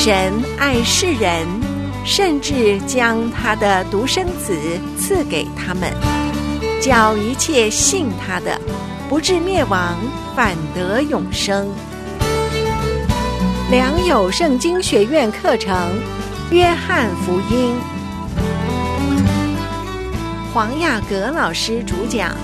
神爱世人，甚至将他的独生子赐给他们，叫一切信他的不至灭亡，反得永生。良友圣经学院课程，约翰福音，黄雅阁老师主讲。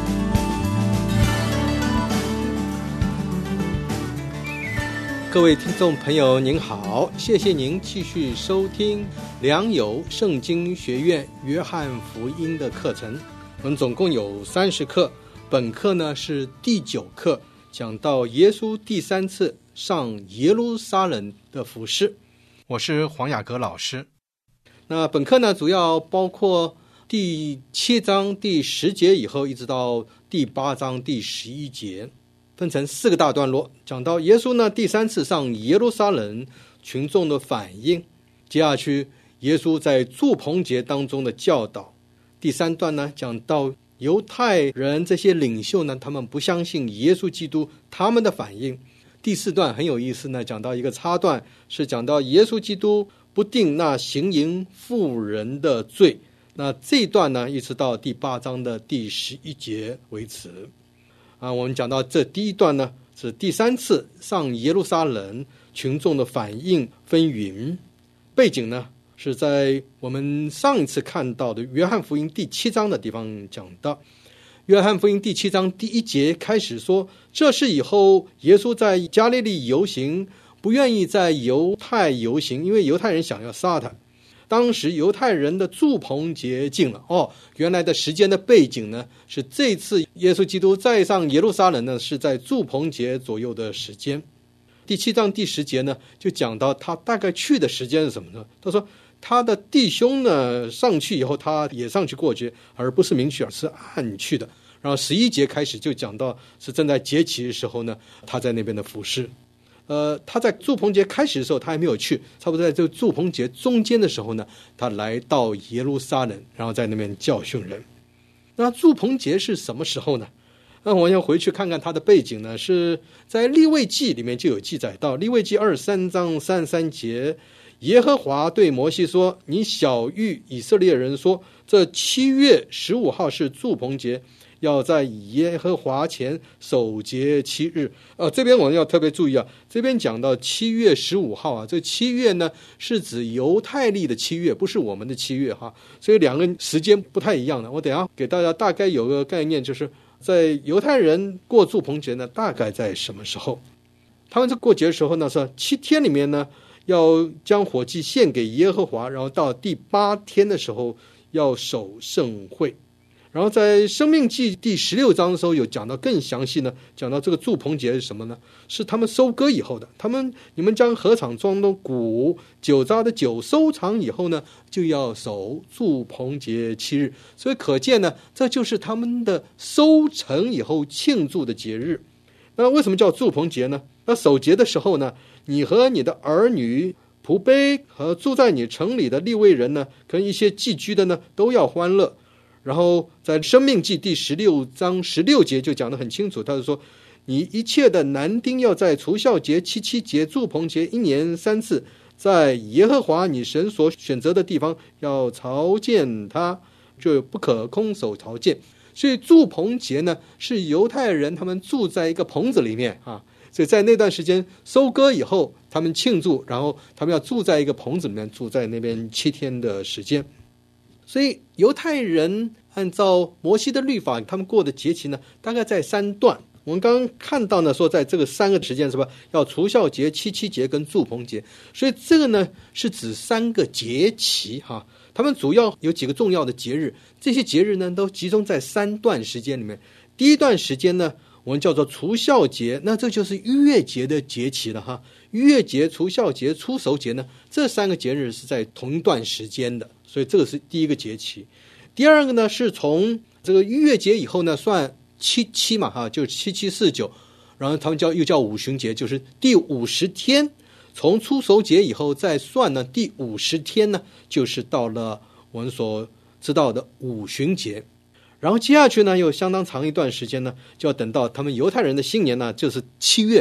各位听众朋友您好，谢谢您继续收听良友圣经学院约翰福音的课程。我们总共有30课，本课呢是第9课，讲到耶稣第3次上耶路撒冷的服事。我是黄雅阁老师。那本课呢主要包括第7章第10节以后一直到第8章第11节，分成4个大段落，讲到耶稣呢第3次上耶路撒冷群众的反应，接下去耶稣在住棚节当中的教导。第3段呢讲到犹太人这些领袖呢，他们不相信耶稣基督，他们的反应。第4段很有意思呢，讲到一个插段，是讲到耶稣基督不定那行淫妇人的罪。那这一段呢一直到第8章的第11节为止。我们讲到这第一段呢是第3次上耶路撒冷群众的反应纷纭，背景呢是在我们上一次看到的约翰福音第7章的地方讲到。约翰福音第7章第1节开始说，这是以后耶稣在加利利游行，不愿意在犹太游行，因为犹太人想要杀他。当时犹太人的住棚节近了。原来的时间的背景呢是这次耶稣基督再上耶路撒冷呢是在住棚节左右的时间。第7章第10节呢就讲到他大概去的时间是什么呢？他说他的弟兄呢上去以后他也上去过节，而不是明去，而是暗去的。然后11节开始就讲到是正在节期的时候呢，他在那边的服事。他在住棚节开始的时候他还没有去，差不多在这个住棚节中间的时候呢，他来到耶路撒冷，然后在那边教训人。那住棚节是什么时候呢？那我要回去看看他的背景呢，是在利未记里面就有记载到，利未记23章33节，耶和华对摩西说，你晓谕以色列人说，这7月15号是住棚节，要在耶和华前守节7日。这边我们要特别注意这边讲到7月15号这7月呢是指犹太历的7月，不是我们的7月所以两个时间不太一样的。我等一下给大家大概有个概念，就是在犹太人过住棚节呢大概在什么时候。他们这过节的时候呢是7天里面呢要将火祭献给耶和华，然后到第8天的时候要守盛会。然后在申命记第16章的时候有讲到更详细呢，讲到这个住棚节是什么呢？是他们收割以后的，你们将禾场庄的谷、酒榨的酒收藏以后呢，就要守住棚节7日。所以可见呢，这就是他们的收成以后庆祝的节日。那为什么叫住棚节呢？那守节的时候呢，你和你的儿女、仆婢和住在你城里的利未人呢，跟一些寄居的呢，都要欢乐。然后在申命记第16章16节就讲得很清楚，他就说，你一切的男丁要在除酵节、七七节、住棚节1年3次，在耶和华你神所选择的地方要朝见他，就不可空手朝见。所以住棚节呢是犹太人他们住在一个棚子里面所以在那段时间收割以后他们庆祝，然后他们要住在一个棚子里面，住在那边7天的时间。所以犹太人按照摩西的律法，他们过的节期呢大概在3段。我们刚刚看到呢说在这个3个时间是吧，要除酵节、七七节跟住棚节。所以这个呢是指3个节期他们主要有几个重要的节日，这些节日呢都集中在3段时间里面。第一段时间呢我们叫做除酵节，那这就是逾越节的节期了逾越节、除酵节、初熟节呢，这3个节日是在同一段时间的，所以这个是第一个节期。第二个呢是从这个逾越节以后呢算7嘛就是7749，然后他们又叫五旬节，就是第50天，从初熟节以后再算呢第50天呢就是到了我们所知道的五旬节。然后接下去呢又相当长一段时间呢，就要等到他们犹太人的新年呢就是7月了。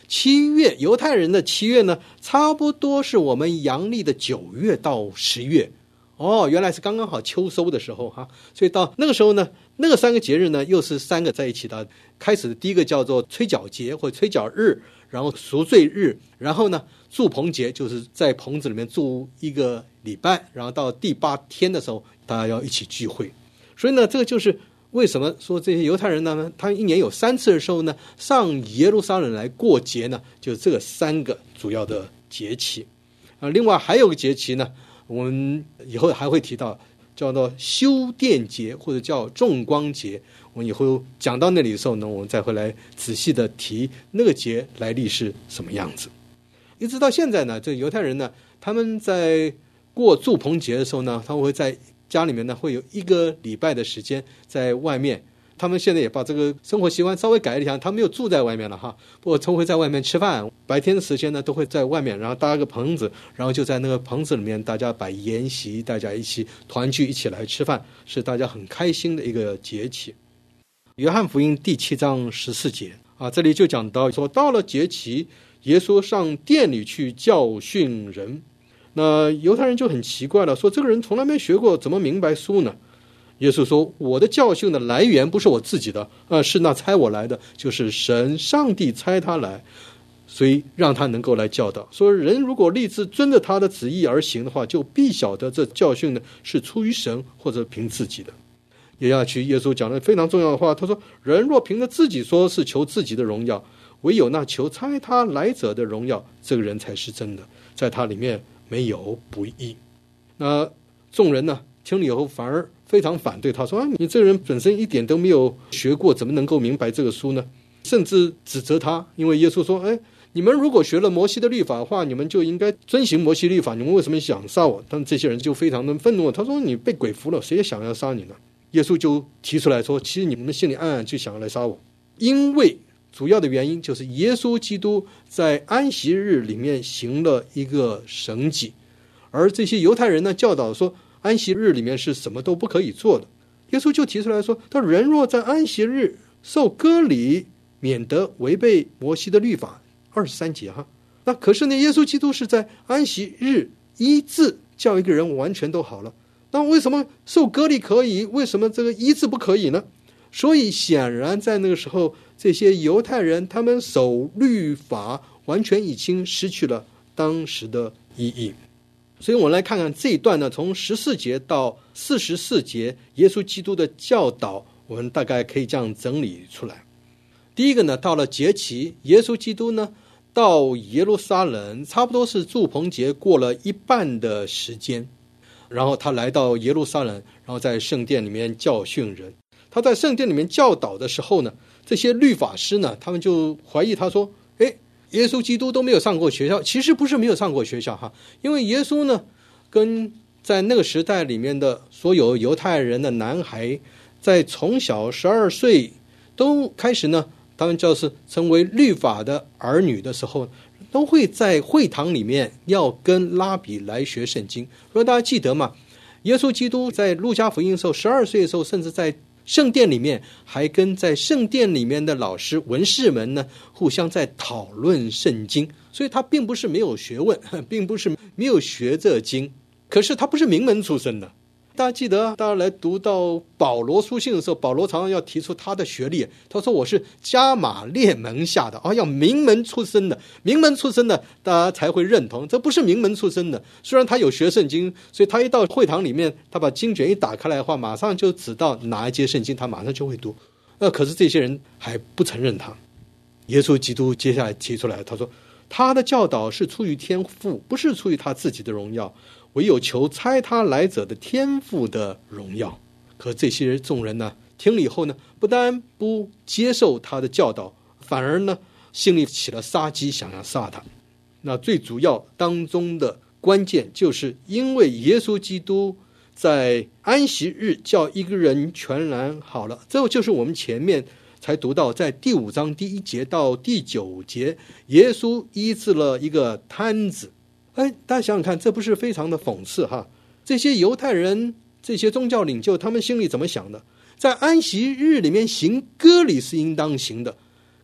7月，犹太人的7月呢，差不多是我们阳历的9月到10月。原来是刚刚好秋收的时候哈，所以到那个时候呢，那个3个节日呢，又是3个在一起的。开始的第一个叫做吹角节或吹角日，然后赎罪日，然后呢，住棚节，就是在棚子里面住1个礼拜，然后到第8天的时候，大家要一起聚会。所以呢，这个就是为什么说这些犹太人呢，他一年有3次的时候呢，上耶路撒冷来过节呢，就是这个3个主要的节期。另外还有个节期呢，我们以后还会提到，叫做修殿节或者叫重光节。我们以后讲到那里的时候呢，我们再回来仔细的提那个节来历是什么样子。一直到现在呢，这犹太人呢，他们在过住棚节的时候呢，他们会在家里面呢会有1个礼拜的时间在外面。他们现在也把这个生活习惯稍微改了一下，他们没有住在外面了哈，不过都会在外面吃饭，白天的时间呢都会在外面，然后搭个棚子，然后就在那个棚子里面大家摆筵席，大家一起团聚，一起来吃饭，是大家很开心的一个节气。约翰福音第7章14节这里就讲到说，到了节期，耶稣上殿里去教训人。那犹太人就很奇怪了，说这个人从来没学过，怎么明白书呢？耶稣说，我的教训的来源不是我自己的，是那差我来的，就是神上帝差他来，所以让他能够来教导。说人如果立志遵着他的旨意而行的话，就必晓得这教训呢是出于神或者凭自己的。接下去耶稣讲了非常重要的话，他说，人若凭着自己说是求自己的荣耀，唯有那求差他来者的荣耀，这个人才是真的，在他里面没有不义。那众人呢听了以后反而非常反对，他说，你这个人本身一点都没有学过，怎么能够明白这个书呢？甚至指责他，因为耶稣说，你们如果学了摩西的律法的话，你们就应该遵行摩西律法，你们为什么想杀我？但这些人就非常的愤怒，他说，你被鬼服了，谁也想要杀你呢？耶稣就提出来说，其实你们心里暗暗就想要来杀我，因为主要的原因就是耶稣基督在安息日里面行了一个神迹，而这些犹太人呢教导说安息日里面是什么都不可以做的。耶稣就提出来说，他人若在安息日受割礼，免得违背摩西的律法。23节哈。那可是呢，耶稣基督是在安息日医治，叫一个人完全都好了。那为什么受割礼可以，为什么这个医治不可以呢？所以显然在那个时候，这些犹太人他们守律法完全已经失去了当时的意义。所以我们来看看这一段呢，从14节到44节，耶稣基督的教导，我们大概可以这样整理出来。第一个呢，到了节期，耶稣基督呢到耶路撒冷，差不多是住棚节过了一半的时间，然后他来到耶路撒冷，然后在圣殿里面教训人。他在圣殿里面教导的时候呢，这些律法师呢，他们就怀疑他说，耶稣基督都没有上过学校。其实不是没有上过学校哈，因为耶稣呢跟在那个时代里面的所有犹太人的男孩，在从小12岁都开始呢，他们就是成为律法的儿女的时候，都会在会堂里面要跟拉比来学圣经。如果大家记得嘛，耶稣基督在路加福音的时候12岁的时候，甚至在圣殿里面还跟在圣殿里面的老师文士们呢互相在讨论圣经。所以他并不是没有学问，并不是没有学这经，可是他不是名门出身的。大家记得，大家来读到保罗书信的时候，保罗常常要提出他的学历，他说我是加马列门下的，要名门出身的，名门出身的大家才会认同。这不是名门出身的，虽然他有学圣经，所以他一到会堂里面，他把经卷一打开来的话，马上就指到哪一节圣经，他马上就会读。可是这些人还不承认他。耶稣基督接下来提出来，他说他的教导是出于天父，不是出于他自己的荣耀，唯有求差他来者的天父的荣耀。可这些众人呢，听了以后呢，不但不接受他的教导，反而呢，心里起了杀机，想要杀他。那最主要当中的关键，就是因为耶稣基督在安息日叫一个人全然好了。这就是我们前面才读到，在第5章第1节到第9节，耶稣医治了一个瘫子。大家想想看，这不是非常的讽刺哈？这些犹太人，这些宗教领袖，他们心里怎么想的？在安息日里面行割礼是应当行的，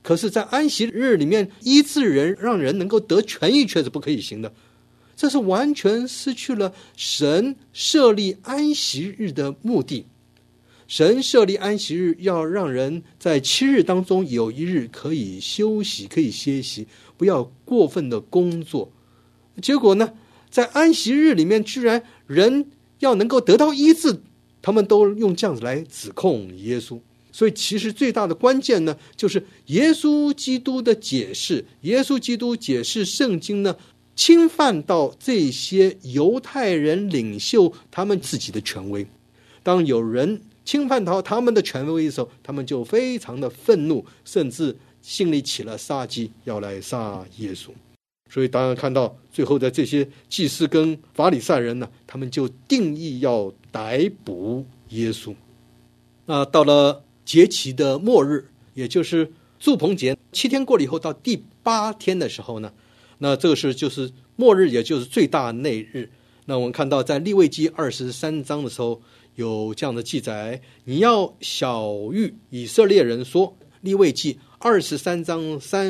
可是在安息日里面医治人，让人能够得痊愈，却是不可以行的。这是完全失去了神设立安息日的目的。神设立安息日，要让人在7日当中有一日可以休息，可以歇息，不要过分的工作。结果呢，在安息日里面，居然人要能够得到医治，他们都用这样子来指控耶稣。所以其实最大的关键呢，就是耶稣基督的解释。耶稣基督解释圣经呢，侵犯到这些犹太人领袖他们自己的权威。当有人侵犯到他们的权威的时候，他们就非常的愤怒，甚至心里起了杀机，要来杀耶稣。所以当然看到最后的这些祭司跟法利赛人呢，他们就定义要逮捕耶稣。那到了节期的末日，也就是住棚节7天过了以后，到第8天的时候呢，那这个是就是末日，也就是最大内日。那我们看到在利未记23章的时候有这样的记载，你要晓谕以色列人说，利未记23章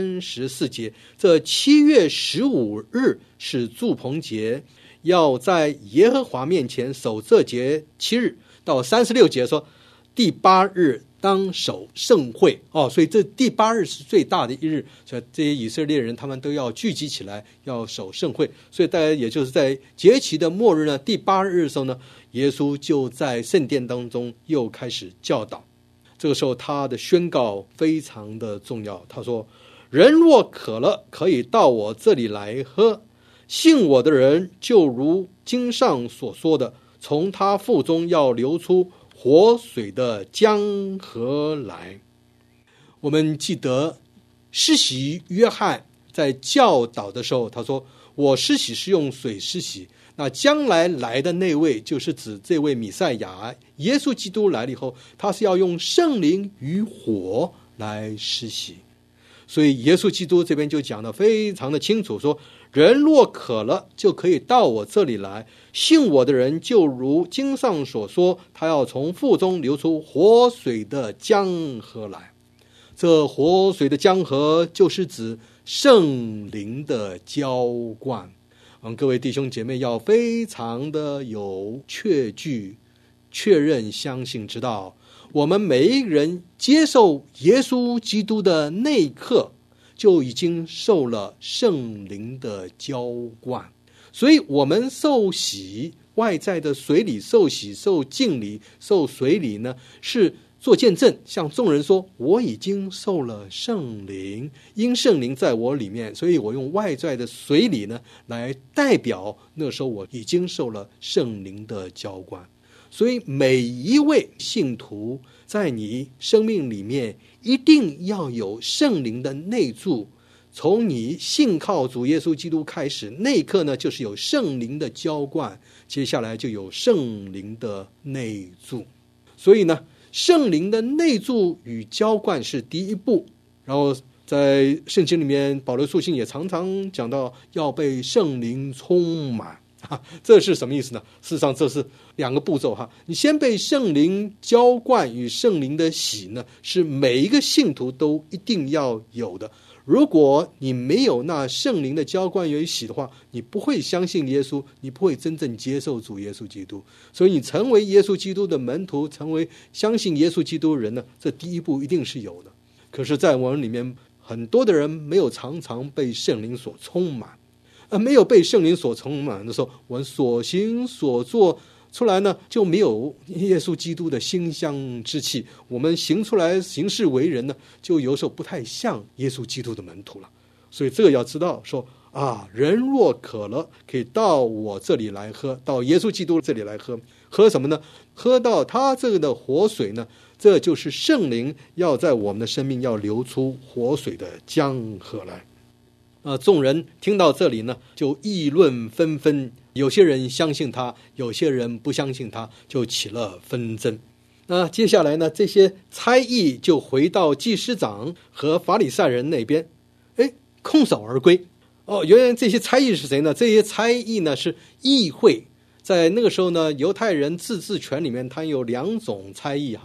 34节，这7月15日是住棚节，要在耶和华面前守这节7日。到36节说，第8日当守盛会。所以这第8日是最大的一日，所以这些以色列人他们都要聚集起来，要守盛会。所以大概也就是在节期的末日呢，第8日的时候呢，耶稣就在圣殿当中又开始教导。这个时候他的宣告非常的重要，他说，人若渴了，可以到我这里来喝，信我的人就如经上所说的，从他腹中要流出活水的江河来。我们记得施洗约翰在教导的时候，他说，我施洗是用水施洗，那将来来的那位就是指这位弥赛亚耶稣基督来了以后，他是要用圣灵与火来施洗。所以耶稣基督这边就讲得非常的清楚，说人若渴了，就可以到我这里来，信我的人就如经上所说，他要从腹中流出活水的江河来。这活水的江河就是指圣灵的浇灌。各位弟兄姐妹要非常的有确据、确认、相信，知道我们每一个人接受耶稣基督的那一刻，就已经受了圣灵的浇灌。所以我们受洗，外在的水礼受洗、受浸礼、受水礼呢，是做见证，向众人说，我已经受了圣灵，因圣灵在我里面，所以我用外在的水礼呢，来代表那时候我已经受了圣灵的浇灌。所以每一位信徒在你生命里面一定要有圣灵的内住，从你信靠主耶稣基督开始，那一刻呢，就是有圣灵的浇灌，接下来就有圣灵的内住。所以呢，圣灵的内住与浇灌是第一步。然后在圣经里面，保罗书信也常常讲到要被圣灵充满。这是什么意思呢？事实上这是2个步骤。你先被圣灵浇灌与圣灵的洗呢，是每一个信徒都一定要有的。如果你没有那圣灵的浇灌与洗的话，你不会相信耶稣，你不会真正接受主耶稣基督。所以你成为耶稣基督的门徒，成为相信耶稣基督的人呢，这第一步一定是有的。可是在我们里面，很多的人没有常常被圣灵所充满。没有被圣灵所充满的时候，我们所行所做出来呢，就没有耶稣基督的馨香之气。我们行出来行事为人呢，就有时候不太像耶稣基督的门徒了。所以这个要知道说，人若渴了，可以到我这里来喝，到耶稣基督这里来喝。喝什么呢？喝到他这个的活水呢，这就是圣灵要在我们的生命要流出活水的江河来。众人听到这里呢，就议论纷纷，有些人相信他，有些人不相信他，就起了纷争。那接下来呢，这些猜疑就回到祭司长和法利赛人那边，空手而归。原来这些猜疑是谁呢？这些猜疑呢是议会。在那个时候呢，犹太人自治权里面，它有2种猜疑。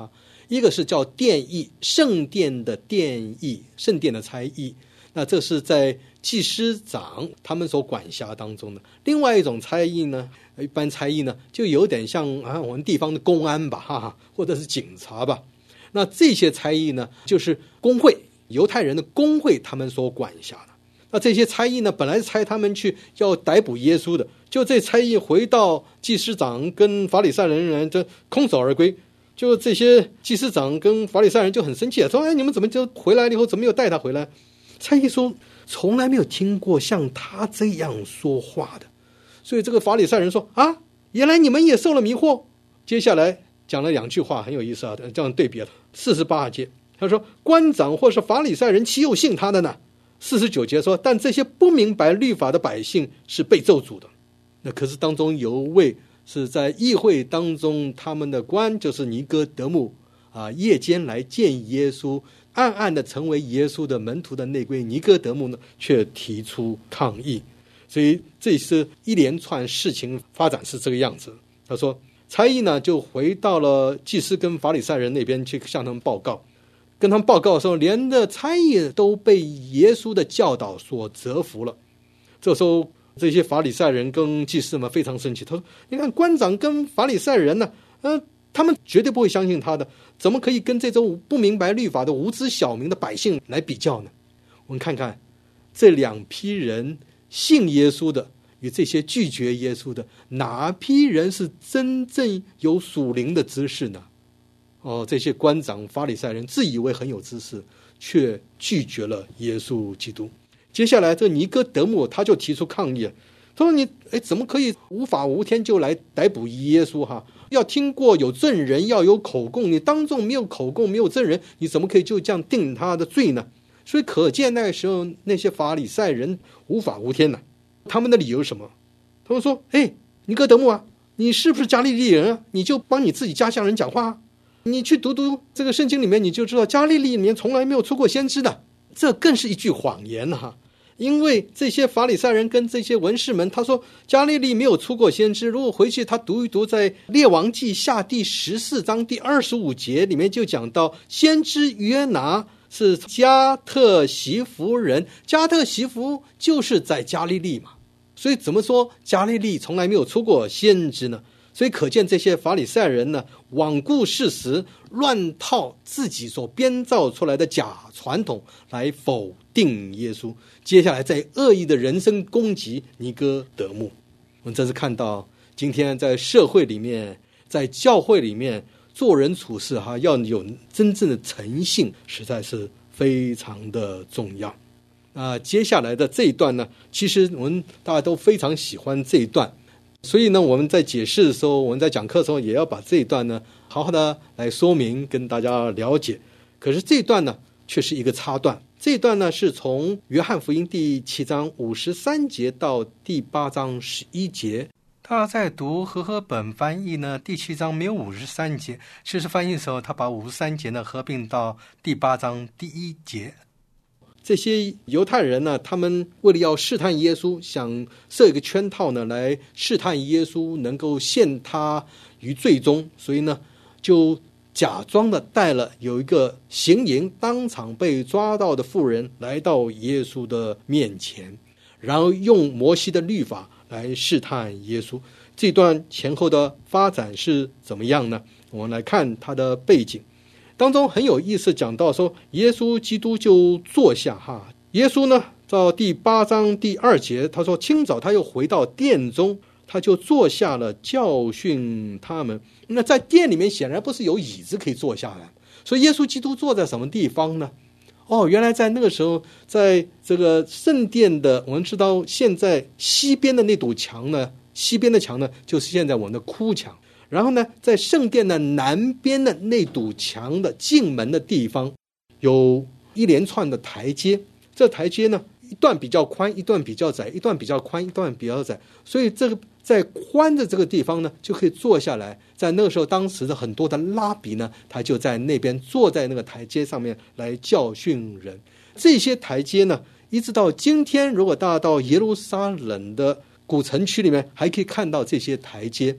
一个是叫殿役，圣殿的殿役，圣殿的差役，那这是在祭司长他们所管辖当中的。另外一种差役呢，一般差役呢就有点像我们地方的公安吧，或者是警察吧。那这些差役呢，就是公会，犹太人的公会他们所管辖的。那这些差役呢，本来是差他们去要逮捕耶稣的，就这差役回到祭司长跟法利赛人就空手而归。就这些祭司长跟法利赛人就很生气，说：“你们怎么就回来了以后怎么没有带他回来？”差役说：“从来没有听过像他这样说话的。”所以这个法利赛人说：“啊，原来你们也受了迷惑。”接下来讲了2句话，很有意思啊，这样对比了。48节他说：“官长或是法利赛人岂有信他的呢？”49节说：“但这些不明白律法的百姓是被咒诅的。”那可是当中有位是在议会当中，他们的官就是尼哥德慕夜间来见耶稣，暗暗的成为耶稣的门徒的内规尼哥德慕呢，却提出抗议。所以这是一连串事情发展是这个样子。他说差役呢就回到了祭司跟法利赛人那边去向他们报告，跟他们报告的时候，连的差役都被耶稣的教导所折服了。这时候这些法利赛人跟祭司们非常生气，他说：“你看官长跟法利赛人呢，他们绝对不会相信他的，怎么可以跟这种不明白律法的无知小民的百姓来比较呢？”我们看看这2批人信耶稣的与这些拒绝耶稣的，哪批人是真正有属灵的知识呢？这些官长法利赛人自以为很有知识，却拒绝了耶稣基督。接下来这尼哥德慕他就提出抗议，他说：“你怎么可以无法无天就来逮捕耶稣要听过有证人，要有口供，你当众没有口供没有证人，你怎么可以就这样定他的罪呢？”所以可见那个时候那些法利赛人无法无天呢。他们的理由是什么？他们说：“尼哥德慕你是不是加利利人你就帮你自己家乡人讲话你去读读这个圣经里面，你就知道加利利里面从来没有出过先知的。”这更是一句谎言因为这些法利赛人跟这些文士们，他说加利利没有出过先知，如果回去他读一读，在列王记下第14章第25节里面就讲到，先知约拿是加特西弗人，加特西弗就是在加利利嘛，所以怎么说加利利从来没有出过先知呢？所以可见这些法利赛人呢，罔顾事实，乱套自己所编造出来的假传统来否定耶稣。接下来在恶意的人身攻击尼哥德慕。我们这是看到今天在社会里面，在教会里面做人处事要有真正的诚信，实在是非常的重要。接下来的这一段呢，其实我们大家都非常喜欢这一段，所以呢我们在解释的时候，我们在讲课的时候也要把这一段呢好好的来说明跟大家了解。可是这一段呢却是一个插段，这一段呢是从约翰福音第7章53节到第8章11节。他在读和合本翻译呢，第7章没有53节，其实翻译的时候他把53节呢合并到第8章第1节。这些犹太人呢，他们为了要试探耶稣，想设一个圈套呢，来试探耶稣能够陷他于罪中，所以呢就假装的带了有一个行淫当场被抓到的妇人来到耶稣的面前，然后用摩西的律法来试探耶稣。这段前后的发展是怎么样呢？我们来看它的背景。当中很有意思，讲到说耶稣基督就坐下耶稣呢到第8章第2节，他说清早他又回到殿中，他就坐下了教训他们。那在殿里面显然不是有椅子可以坐下来，所以耶稣基督坐在什么地方呢？原来在那个时候，在这个圣殿的，我们知道现在西边的那堵墙呢，西边的墙呢就是现在我们的哭墙，然后呢在圣殿的南边的那堵墙的进门的地方有一连串的台阶，这台阶呢一段比较宽，一段比较窄，一段比较宽，一段比较窄，所以这个在宽的这个地方呢就可以坐下来。在那个时候，当时的很多的拉比呢，他就在那边坐在那个台阶上面来教训人。这些台阶呢一直到今天，如果大家到耶路撒冷的古城区里面还可以看到这些台阶。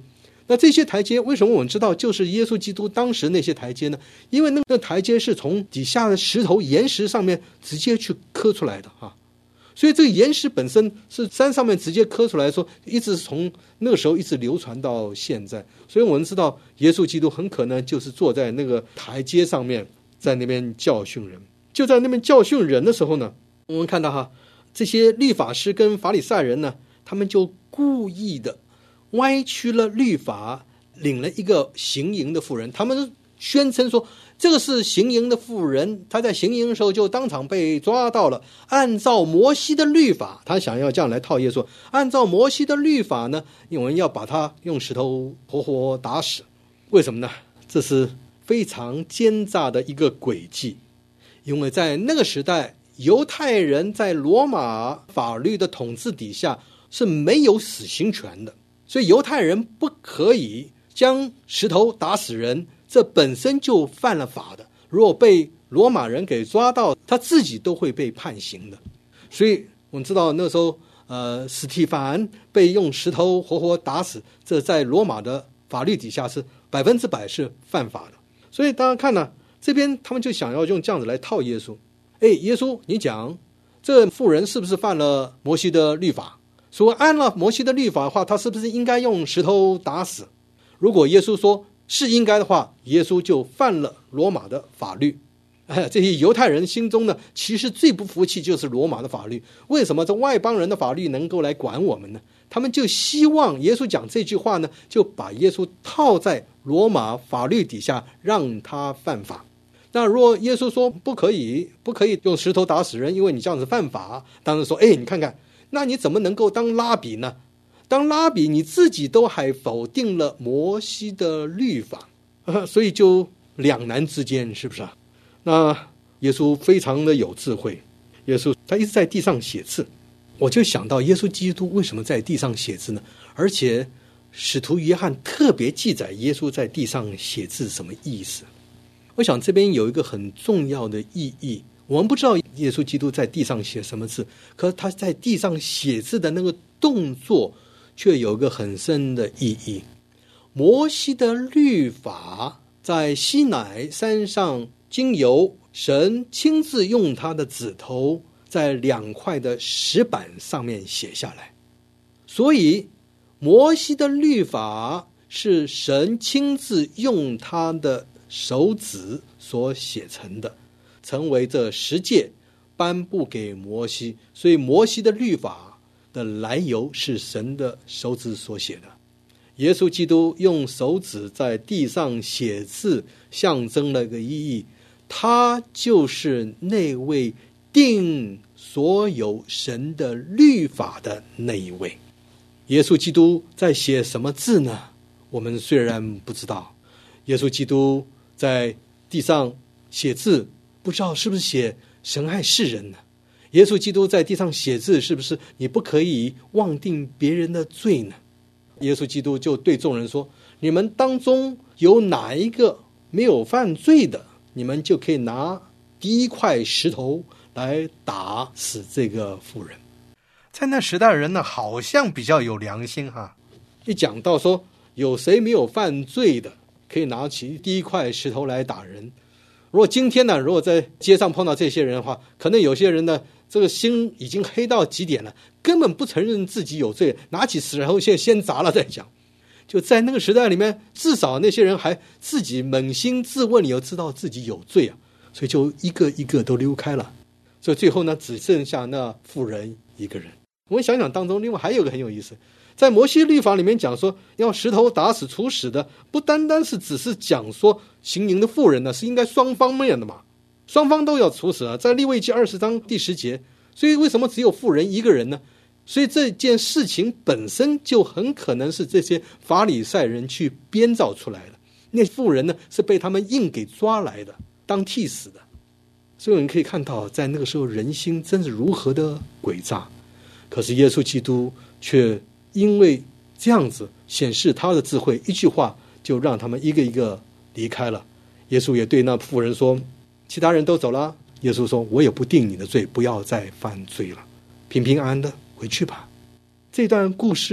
那这些台阶为什么我们知道就是耶稣基督当时那些台阶呢？因为那台阶是从底下的石头岩石上面直接去刻出来的啊。所以这个岩石本身是山上面直接刻出来说，一直从那个时候一直流传到现在。所以我们知道耶稣基督很可能就是坐在那个台阶上面，在那边教训人。就在那边教训人的时候呢，我们看到这些律法师跟法利赛人呢，他们就故意的歪曲了律法，领了一个行淫的妇人。他们宣称说这个是行淫的妇人，他在行淫的时候就当场被抓到了。按照摩西的律法，他想要这样来套耶稣，按照摩西的律法呢，我们要把他用石头活活打死。为什么呢？这是非常奸诈的一个诡计。因为在那个时代，犹太人在罗马法律的统治底下是没有死刑权的，所以犹太人不可以将石头打死人，这本身就犯了法的。如果被罗马人给抓到，他自己都会被判刑的。所以我们知道那时候司提反被用石头活活打死，这在罗马的法律底下是100%是犯法的。所以大家看呢，这边他们就想要用这样子来套耶稣。耶稣，你讲这妇人是不是犯了摩西的律法？说按了摩西的律法的话，他是不是应该用石头打死？如果耶稣说是应该的话，耶稣就犯了罗马的法律。这些犹太人心中呢，其实最不服气就是罗马的法律。为什么这外邦人的法律能够来管我们呢？他们就希望耶稣讲这句话呢，就把耶稣套在罗马法律底下，让他犯法。那如果耶稣说不可以用石头打死人，因为你这样子犯法，当然说你看看，那你怎么能够当拉比呢？当拉比你自己都还否定了摩西的律法，所以就两难之间，是不是啊？那耶稣非常的有智慧，耶稣他一直在地上写字。我就想到耶稣基督为什么在地上写字呢？而且使徒约翰特别记载耶稣在地上写字什么意思？我想这边有一个很重要的意义。我们不知道耶稣基督在地上写什么字，可是他在地上写字的那个动作却有一个很深的意义。摩西的律法在西乃山上经由神亲自用他的指头在2块的石板上面写下来，所以摩西的律法是神亲自用他的手指所写成的，成为这10诫颁布给摩西。所以摩西的律法的来由是神的手指所写的。耶稣基督用手指在地上写字，象征了一个意义，他就是那位定所有神的律法的那一位。耶稣基督在写什么字呢？我们虽然不知道。耶稣基督在地上写字，不知道是不是写神爱世人呢？耶稣基督在地上写字，是不是你不可以忘定别人的罪呢？耶稣基督就对众人说，你们当中有哪一个没有犯罪的，你们就可以拿第一块石头来打死这个妇人。在那时代人呢，好像比较有良心哈。一讲到说有谁没有犯罪的，可以拿起第一块石头来打人。如果今天呢，如果在街上碰到这些人的话，可能有些人呢，这个心已经黑到极点了，根本不承认自己有罪，拿起石头先砸了再讲。就在那个时代里面，至少那些人还自己扪心自问，也要知道自己有罪啊，所以就一个一个都溜开了。所以最后呢，只剩下那妇人一个人。我们想想当中，另外还有一个很有意思，在摩西律法里面讲说，要石头打死处死的，不单单是只是讲说行淫的妇人呢，是应该双方面的嘛，双方都要处死啊，在利未记20章第10节。所以为什么只有妇人一个人呢？所以这件事情本身就很可能是这些法利赛人去编造出来的。那妇人呢，是被他们硬给抓来的，当替死的。所以我们可以看到，在那个时候人心真是如何的诡诈。可是耶稣基督却因为这样子显示他的智慧，一句话就让他们一个一个离开了。耶稣也对那妇人说，其他人都走了，耶稣说，我也不定你的罪，不要再犯罪了，平平安安的回去吧。这段故事我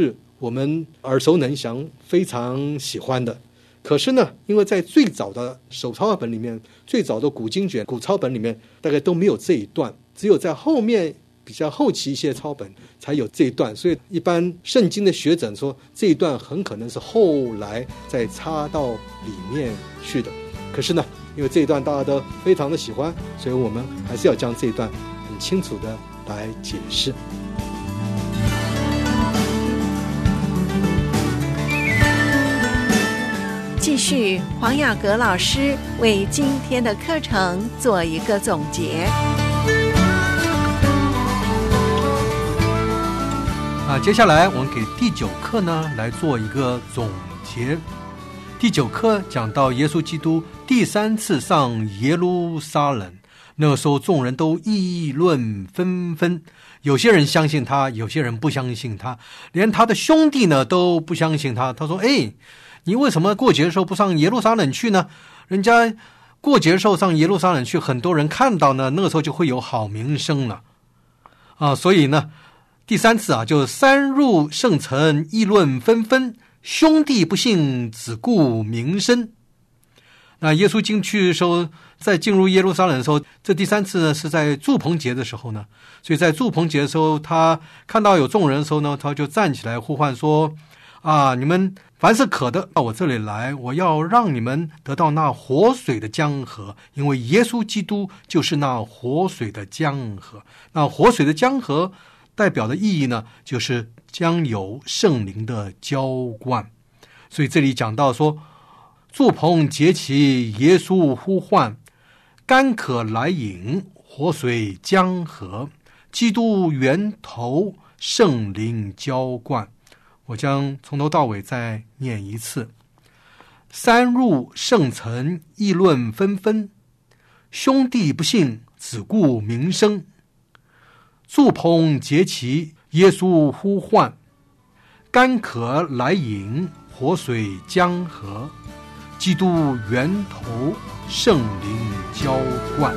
我们耳熟能详，非常喜欢的。可是呢，因为在最早的手抄本里面，最早的古经卷、古抄本里面，大概都没有这一段，只有在后面比较后期一些抄本才有这一段，所以一般圣经的学者说，这一段很可能是后来再插到里面去的。可是呢，因为这一段大家都非常的喜欢，所以我们还是要将这一段很清楚的来解释。 继续，黄雅阁老师为今天的课程做一个总结。 接下来我们给第9课呢来做一个总结。第9课讲到耶稣基督第3次上耶路撒冷，那个时候众人都议论纷纷，有些人相信他，有些人不相信他，连他的兄弟呢都不相信他。他说你为什么过节的时候不上耶路撒冷去呢？人家过节的时候上耶路撒冷去，很多人看到呢，那个时候就会有好名声了所以呢第3次就三入圣城议论纷纷，兄弟不信，只顾名声。那耶稣进去的时候，在进入耶路撒冷的时候，这第3次呢是在住棚节的时候呢，所以在住棚节的时候，他看到有众人的时候呢，他就站起来呼唤说你们凡是渴的到我这里来，我要让你们得到那活水的江河，因为耶稣基督就是那活水的江河。那活水的江河代表的意义呢，就是将有圣灵的浇灌。所以这里讲到说，住棚节期，耶稣呼唤，干渴来饮，活水江河，基督源头，圣灵浇灌。我将从头到尾再念一次。三入圣城议论纷纷，兄弟不信，只顾名声。住棚节期，耶稣呼唤，干渴来饮，活水江河，基督源头，圣灵浇灌。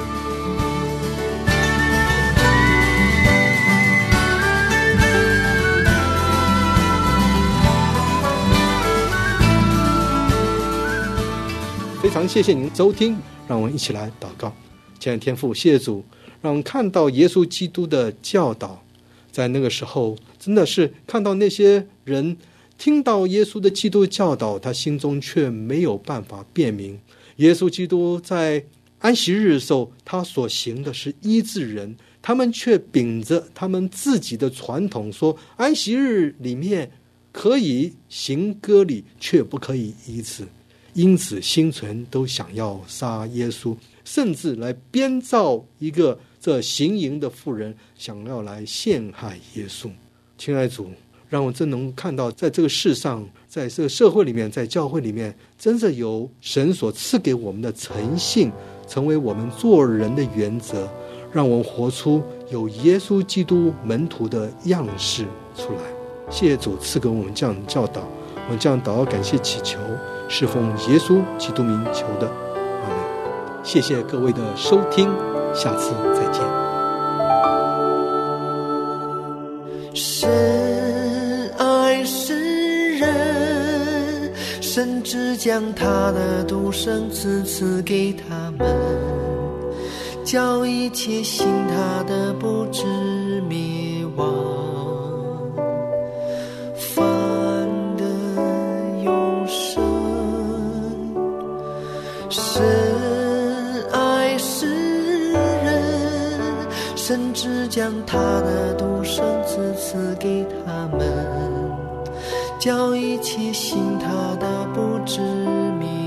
非常谢谢您收听，让我们一起来祷告。亲爱的天父，谢谢主，让我们看到耶稣基督的教导。在那个时候，真的是看到那些人听到耶稣的基督教导，他心中却没有办法辨明。耶稣基督在安息日的时候，他所行的是医治人，他们却秉着他们自己的传统说，安息日里面可以行割礼，却不可以医治。因此心存都想要杀耶稣，甚至来编造一个这行淫的妇人，想要来陷害耶稣。亲爱的主，让我真能看到在这个世上，在这个社会里面，在教会里面，真正有神所赐给我们的诚信，成为我们做人的原则，让我们活出有耶稣基督门徒的样式出来。谢谢主赐给我们这样的教导，我们这样祷告感谢祈求，是奉耶稣基督名求的，阿们。谢谢各位的收听，下次再见。 神爱世人，甚至将他的独生子赐给他们，叫一切信他的不至灭亡，反得永生。神爱世人，甚至将他的独生子赐给他们，叫一切信他的不至灭